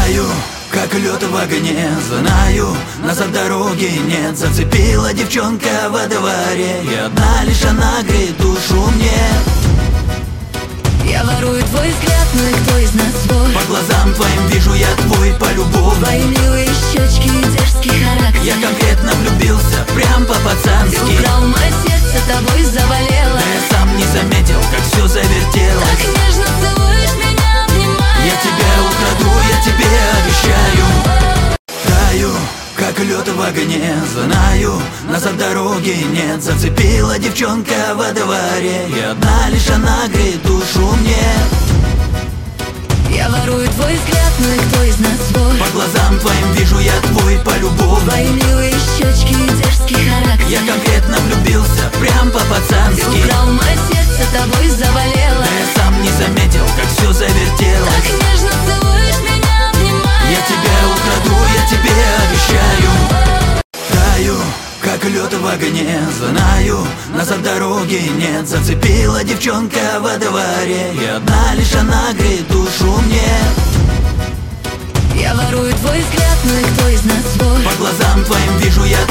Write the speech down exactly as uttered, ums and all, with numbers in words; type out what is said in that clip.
Таю, как лед в огне, знаю, назад дороги нет. Зацепила девчонка во дворе, и одна лишь она греет душу мне. Я ворую твой взгляд, ну и кто из нас свой? По глазам твоим вижу я твой полюбовь. Твои милые щечки и дерзкий характер. Я конкретно влюбился, прям по-пацански. Ты украл мое сердце, тобой заболела. Да я сам не заметил, как все завертелось. Так нежно целуешь меня, обнимая. Я тебя украду, я тебе обещаю. Таю, как лед в огне, знаю, назад дороги нет. Зацепила девчонка во дворе, и одна лишь она греет душу мне. Я ворую твой взгляд, ну и кто из нас свой? По глазам твоим вижу я твой полюбовь. Твои милые щечки и дерзкий характер. Я конкретно влюбился, прям по-пацански. Ты украл мое сердце, тобой заболела. Да я сам не заметил, как все завертелось. Так нежно целуешь меня, обнимая. Я тебя украду, я тебе обещаю. Таю, как лед в огне, знаю, назад дороги нет. Зацепила девчонка во дворе, и одна лишь она греет душу мне. Я ворую твой взгляд, ну и кто из нас свой? По глазам твоим вижу я